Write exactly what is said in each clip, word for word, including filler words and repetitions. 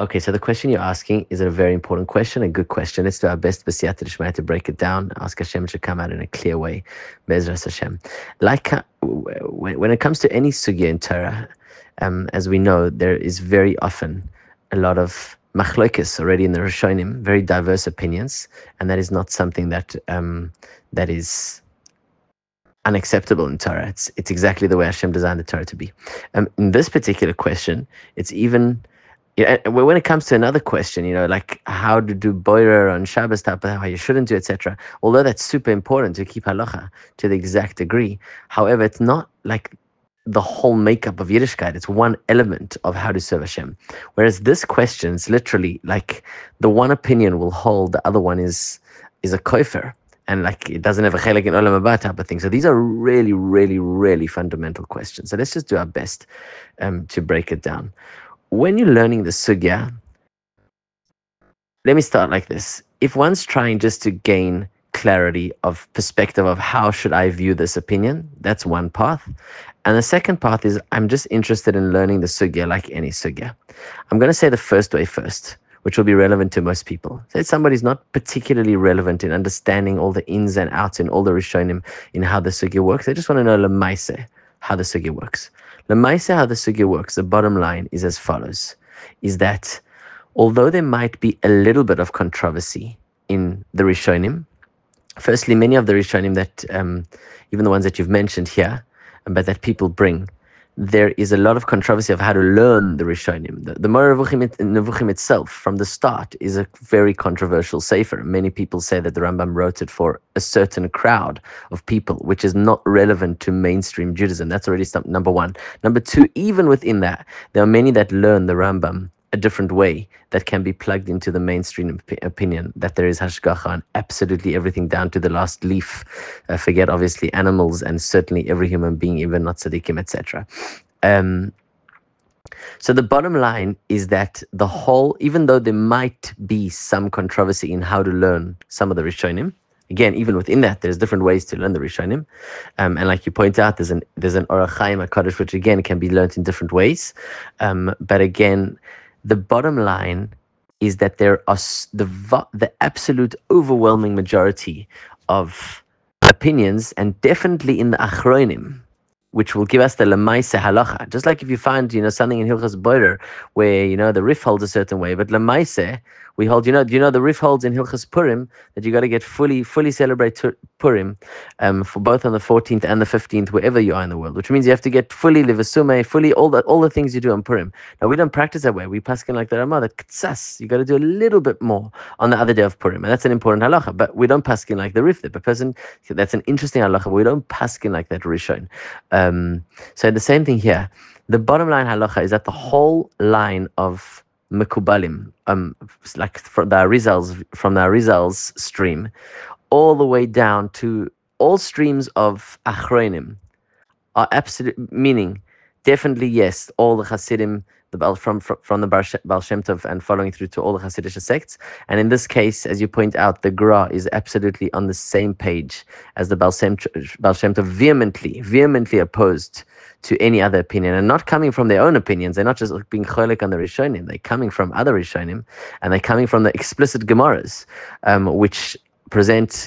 Okay, so the question you're asking is a very important question, a good question. Let's do our best, B'siyata D'Shmaya, to break it down. Ask Hashem to come out in a clear way. Be'ezras Hashem. Like, uh, when, when it comes to any sugya in Torah, um, as we know, there is very often a lot of machlokes already in the Rishonim, very diverse opinions, and that is not something that um, that is unacceptable in Torah. It's it's exactly the way Hashem designed the Torah to be. Um, in this particular question, it's even, yeah, when it comes to another question, you know, like how to do boirer on Shabbos, type of how you shouldn't do, et cetera. Although that's super important to keep halacha to the exact degree, however, it's not like the whole makeup of Yiddishkeit. It's one element of how to serve Hashem. Whereas this question is literally like the one opinion will hold, the other one is is a kofer, and like it doesn't have a chelik in olam haba type of thing. So these are really, really, really fundamental questions. So let's just do our best um, to break it down. When you're learning the sugya, let me start like this. If one's trying just to gain clarity of perspective of how should I view this opinion, that's one path. And the second path is I'm just interested in learning the sugya like any sugya. I'm going to say the first way first, which will be relevant to most people. Say somebody's not particularly relevant in understanding all the ins and outs in all the Rishonim in how the sugya works. They just want to know lemaise, how the sugya works. Lemaise, how the sugya works, the bottom line is as follows, is that although there might be a little bit of controversy in the Rishonim, firstly, many of the Rishonim that, um, even the ones that you've mentioned here, but that people bring, there is a lot of controversy of how to learn the Rishonim. The, the Moreh Nevuchim itself, from the start, is a very controversial sefer. Many people say that the Rambam wrote it for a certain crowd of people, which is not relevant to mainstream Judaism. That's already step number one. Number two, even within that, there are many that learn the Rambam a different way that can be plugged into the mainstream op- opinion that there is hashgacha on absolutely everything down to the last leaf. Uh, forget obviously animals and certainly every human being, even not tzaddikim, et cetera. Um, so the bottom line is that the whole, even though there might be some controversy in how to learn some of the Rishonim, again, even within that, there's different ways to learn the Rishonim, um, and like you point out, there's an there's an Orach Chaim HaKadosh, which again can be learned in different ways, um, but again, the bottom line is that there are the the absolute overwhelming majority of opinions, and definitely in the Achronim, which will give us the lemaise halacha. Just like if you find, you know, something in Hilchas Boirer where, you know, the Rif holds a certain way, but lemaise, we hold, you know, you know, the Rif holds in Hilchas Purim that you got to get fully, fully celebrate Tur- Purim um, for both on the fourteenth and the fifteenth, wherever you are in the world, which means you have to get fully livasume, fully all the all the things you do on Purim. Now we don't practice that way. We paskin like the Ramah, that ktsas, you got to do a little bit more on the other day of Purim, and that's an important halacha. But we don't paskin like the Rif. The person, that's an interesting halacha. But we don't paskin like that Rishon. Um, so the same thing here. The bottom line halacha is that the whole line of Mekubalim, um, like from the Arizals, from the Arizals stream, all the way down to all streams of Achronim, are absolute, meaning definitely yes, all the Hasidim, the Baal, from, from from the Baal Shem Tov and following through to all the Hasidic sects. And in this case, as you point out, the Gra is absolutely on the same page as the Baal Shem, Baal Shem Tov, vehemently, vehemently opposed to any other opinion, and not coming from their own opinions. They're not just being cholik on the Rishonim, they're coming from other Rishonim, and they're coming from the explicit Gemaras, um, which present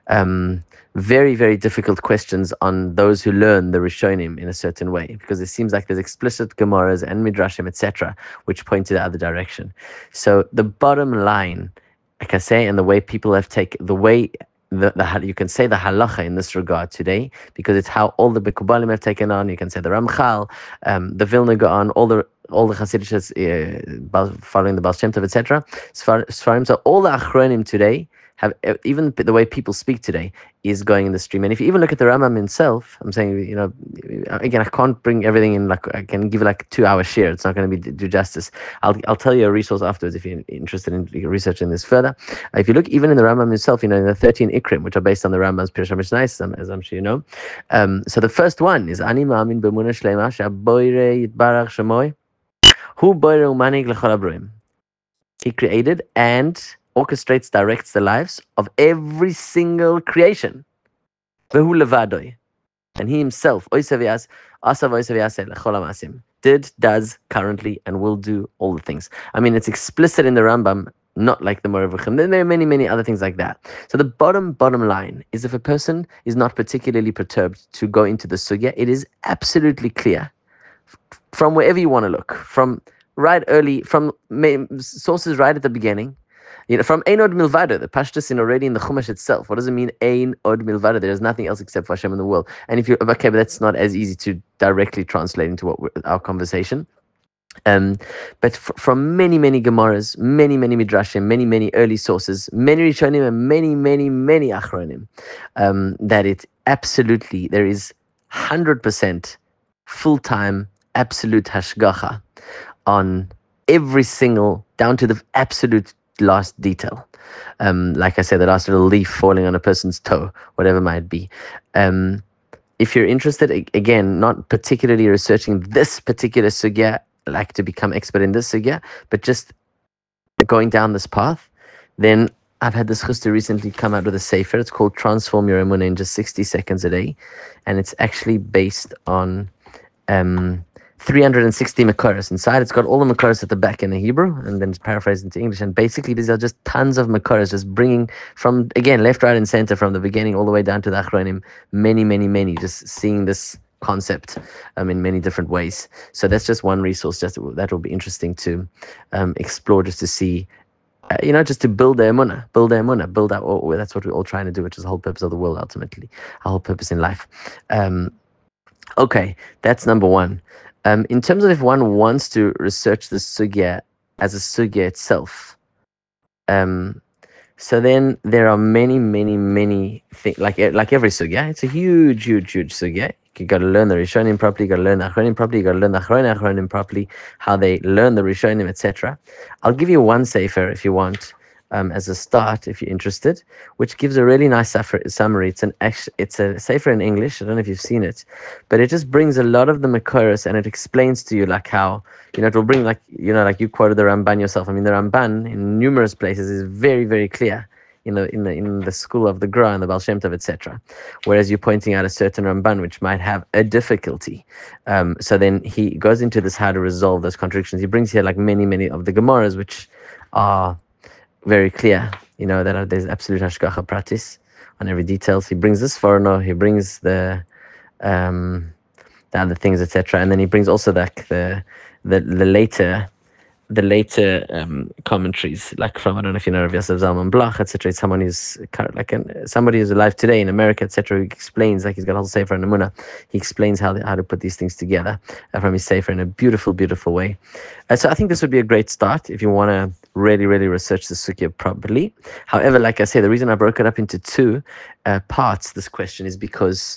um, very, very difficult questions on those who learn the Rishonim in a certain way, because it seems like there's explicit Gemaras and Midrashim, et cetera, which point to the other direction. So the bottom line, like I say, and the way people have taken, the way The, the you can say the halacha in this regard today, because it's how all the Bekubalim have taken on. You can say the Ramchal, um, the Vilna Gaon, all the all the Hasidic uh, following the Baal Shem Tov, et cetera. Sfarim, so all the Achronim today have, even the way people speak today is going in the stream. And if you even look at the Rambam himself, I'm saying, you know, again, I can't bring everything in, like I can give you like two hour share. It's not going to be do justice. I'll I'll tell you a resource afterwards if you're interested in researching this further. Uh, if you look even in the Rambam himself, you know, in the thirteen Ikrim, which are based on the Rambam's Pirush HaMishnayos, as I'm sure you know. Um, so the first one is Ani Ma'amin B'Emunah Shleima She'Boire Yitbarach Shemoy Hu Boire Umanig L'Chol Habroim. He created and orchestrates, directs the lives of every single creation. Vehu levadoi. And he himself, asav asav lechol hamasim, did, does, currently, and will do all the things. I mean, it's explicit in the Rambam, not like the Moreh V'chim. Then there are many, many other things like that. So the bottom, bottom line is, if a person is not particularly perturbed to go into the sugya, it is absolutely clear from wherever you want to look, from right early, from sources right at the beginning, you know, from Ein Od Milvado, the Pashtus in already in the Chumash itself. What does it mean, Ein Od Milvado? There is nothing else except for Hashem in the world. And if you, okay, but that's not as easy to directly translate into what we're, our conversation. Um, but f- from many, many Gemaras, many, many Midrashim, many, many early sources, many Rishonim, and many, many, many Achronim, um, that it absolutely, there is one hundred percent full-time, absolute hashgacha on every single, down to the absolute last detail. Um, like I said, the last little leaf falling on a person's toe, whatever it might be. Um, if you're interested, again, not particularly researching this particular sugya, like to become expert in this sugya, but just going down this path, then I've had this chusta recently come out with a sefer. It's called Transform Your Emunah in Just sixty Seconds a Day. And it's actually based on um, three hundred sixty Makoros inside. It's got all the Makoros at the back in the Hebrew, and then it's paraphrased into English. And basically, these are just tons of Makoros, just bringing from, again, left, right, and center, from the beginning all the way down to the Achronim, many, many, many, just seeing this concept um, in many different ways. So that's just one resource just that will be interesting to um, explore, just to see, uh, you know, just to build the emunah, build the emunah, build out. All, that's what we're all trying to do, which is the whole purpose of the world, ultimately, our whole purpose in life. Um, okay, that's number one. Um, in terms of if one wants to research the sugya as a sugya itself, um, so then there are many, many, many things, like like every sugya, it's a huge, huge, huge sugya. You got to learn the Rishonim properly, you got to learn the Achronim properly, you got to learn the Achronim Achronim properly, how they learn the Rishonim, et cetera. I'll give you one sefer if you want, um, as a start, if you're interested, which gives a really nice summary. It's an it's a sefer in English. I don't know if you've seen it, but it just brings a lot of the Makoros, and it explains to you like how, you know, it will bring, like, you know, like you quoted the Ramban yourself. I mean, the Ramban in numerous places is very, very clear. In the in the in the school of the Gra and the Baal Shem Tov, et cetera. Whereas you're pointing out a certain Ramban which might have a difficulty. Um, so then he goes into this how to resolve those contradictions. He brings here like many many of the Gemaras which are very clear. You know that are, there's absolute hashgacha pratis on every details. He brings this foreigner. He brings the um, the other things, et cetera. And then he brings also like the the the later. the later um, commentaries, like from, I don't know if you know of Yosef Zalman Bloch, et cetera. It's someone who's like an, somebody who's alive today in America, et cetera. Who explains, like he's got a whole sefer on Emunah. He explains how the, how to put these things together uh, from his sefer in a beautiful, beautiful way. Uh, so I think this would be a great start if you want to really, really research the sugya properly. However, like I say, the reason I broke it up into two uh, parts, this question, is because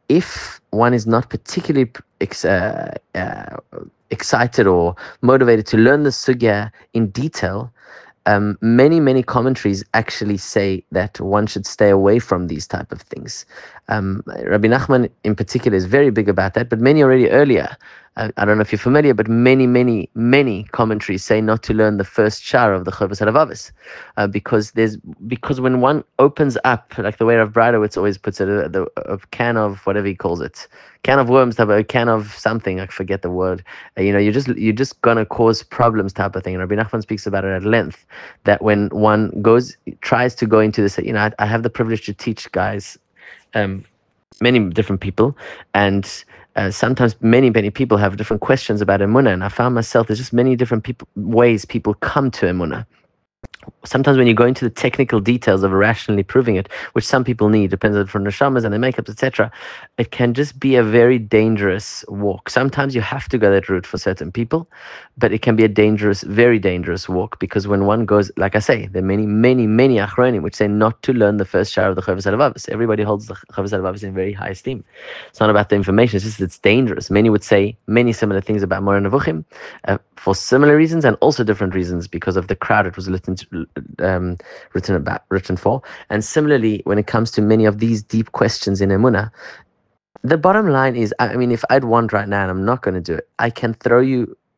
if one is not particularly ex- uh, uh, excited or motivated to learn the sugya in detail, um, many, many commentaries actually say that one should stay away from these type of things. Um, Rabbi Nachman in particular is very big about that, but many already earlier, uh, I don't know if you're familiar, but many, many, many commentaries say not to learn the first shara of the Chovos HaLevavos, uh, because there's because when one opens up, like the way Rav Bradowitz always puts it, a, a, a can of whatever he calls it, can of worms type of, a can of something, I forget the word, uh, you know, you're just you're just gonna cause problems type of thing. And Rabbi Nachman speaks about it at length, that when one goes tries to go into this, you know, I, I have the privilege to teach guys, um, many different people, and uh, sometimes many, many people have different questions about Emunah, and I found myself, there's just many different people ways people come to Emunah. Sometimes when you go into the technical details of rationally proving it, which some people need, depends on from the neshamas and their makeups, et cetera, it can just be a very dangerous walk. Sometimes you have to go that route for certain people, but it can be a dangerous, very dangerous walk, because when one goes, like I say, there are many, many, many achronim which say not to learn the first shara of the Chovos HaLevavos. Everybody holds the Chovos HaLevavos in very high esteem. It's not about the information, it's just it's dangerous. Many would say many similar things about Moreh Nevuchim uh, for similar reasons and also different reasons because of the crowd it was written to, Um, written about, written for. And similarly, when it comes to many of these deep questions in Emunah, the bottom line is, I mean, if I'd want right now, and I'm not going to do it, I can throw you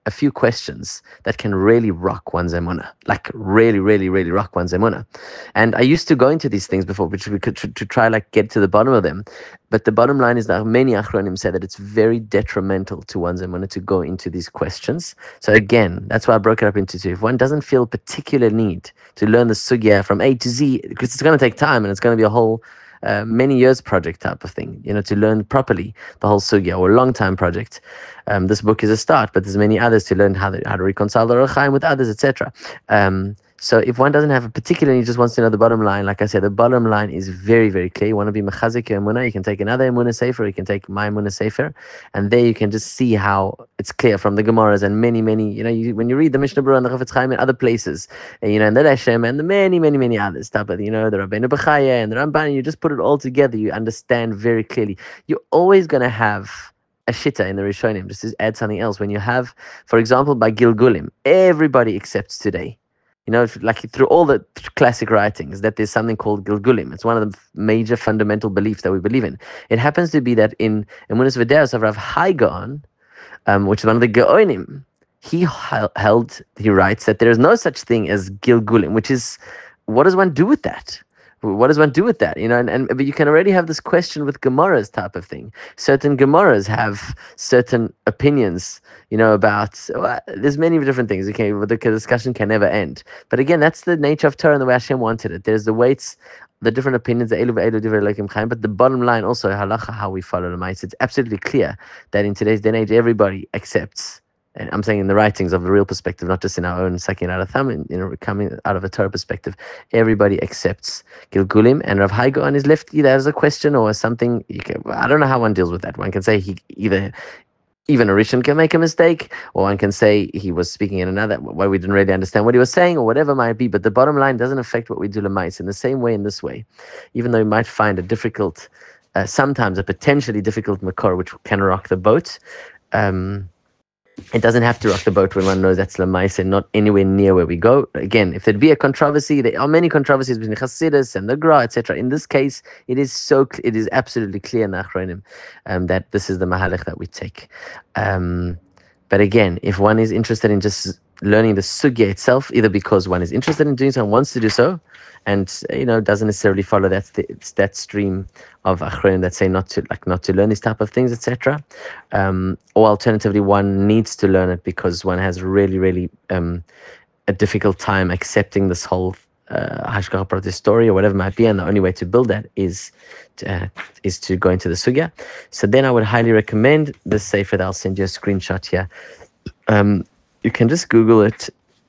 a few questions that can really rock one's emunah, like really, really, really rock one's emunah. And I used to go into these things before, which we could to, to try like get to the bottom of them. But the bottom line is that many achronim say that it's very detrimental to one's emunah to go into these questions. So again, that's why I broke it up into two. If one doesn't feel particular need to learn the sugya from A to Z, because it's going to take time and it's going to be a whole uh, many years project type of thing, you know, to learn properly the whole sugya, or a long time project. Um, this book is a start, but there's many others to learn how to, how to reconcile the Orach Chaim with others, et cetera. Um, so if one doesn't have a particular need, just wants to know the bottom line, like I said, the bottom line is very, very clear. You want to be mechazik your emunah, you can take another emunah sefer, you can take my emunah sefer, and there you can just see how it's clear from the Gemaras and many, many, you know, you, when you read the Mishnah Berurah and the Chafetz Chaim and other places, and, you know, and the Leshem and the many, many, many others, type of, you know, the Rabbeinu Bechaya and the Ramban, and you just put it all together, you understand very clearly. You're always going to have a shitta in the Rishonim, just to add something else. When you have, for example, by Gilgulim, everybody accepts today, you know, like through all the classic writings, that there's something called Gilgulim. It's one of the major fundamental beliefs that we believe in. It happens to be that in Emunas V'Deos of Rav Hai Gaon, um, which is one of the Geonim, he held, he writes that there is no such thing as Gilgulim, which is, what does one do with that? What does one do with that? You know, and, and but you can already have this question with Gemaras type of thing. Certain Gemaras have certain opinions, you know, about, well, there's many different things. Okay, the discussion can never end. But again, that's the nature of Torah and the way Hashem wanted it. There's the weights, the different opinions, the Elu Elu Divrei Elokim Chaim, but the bottom line also, halacha, how we follow the mice. It's absolutely clear that in today's day and age, everybody accepts. And I'm saying in the writings of the real perspective, not just in our own sakin out of thumb, in, you know, coming out of a Torah perspective, everybody accepts Gilgulim, and Rav Hai Gaon is left either as a question or as something. You can, I don't know how one deals with that. One can say he either even a Rishon can make a mistake, or one can say he was speaking in another way, we didn't really understand what he was saying, or whatever it might be. But the bottom line doesn't affect what we do lemais in the same way in this way, even though you might find a difficult, uh, sometimes a potentially difficult makor which can rock the boat. Um, It doesn't have to rock the boat when one knows that's Lamaisa and not anywhere near where we go. Again, if there'd be a controversy, there are many controversies between Chassidus and the Gra, et cetera. In this case, it is so it is absolutely clear in the Achronim um, that this is the Mahalech that we take. Um, but again, if one is interested in just learning the sugya itself, either because one is interested in doing so and wants to do so, and you know doesn't necessarily follow that it's that stream of achronim that say not to like not to learn these type of things, et cetera. Um, or alternatively, one needs to learn it because one has really, really um, a difficult time accepting this whole hashgacha uh, pratis story or whatever it might be, and the only way to build that is to, uh, is to go into the sugya. So then I would highly recommend this sefer that I'll send you a screenshot here. Um, you can just Google it.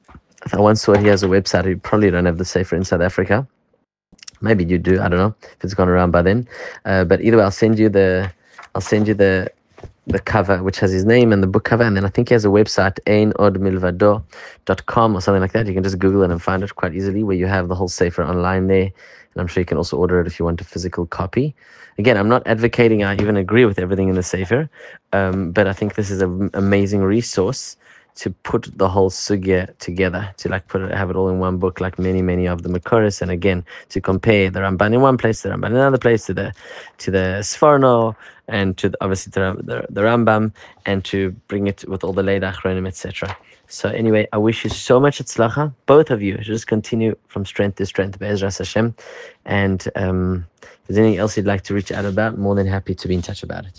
I once saw he has a website. You probably don't have the sefer in South Africa. Maybe you do. I don't know if it's gone around by then. Uh, but either way, I'll send you the, I'll send you the, the cover which has his name and the book cover, and then I think he has a website, ein od milvado dot com or something like that. You can just Google it and find it quite easily, where you have the whole sefer online there, and I'm sure you can also order it if you want a physical copy. Again, I'm not advocating I even agree with everything in the sefer, um, but I think this is an amazing resource to put the whole sugya together, to like put it, have it all in one book, like many, many of the Makoris, and again to compare the Ramban in one place, the Ramban in another place, to the to the Sforno, and to the, obviously to the, the Rambam, and to bring it with all the Leida Achronim, et cetera. So anyway, I wish you so much atzlacha, both of you. Just continue from strength to strength, Be'ezras Hashem. And um, if there's anything else you'd like to reach out about, more than happy to be in touch about it.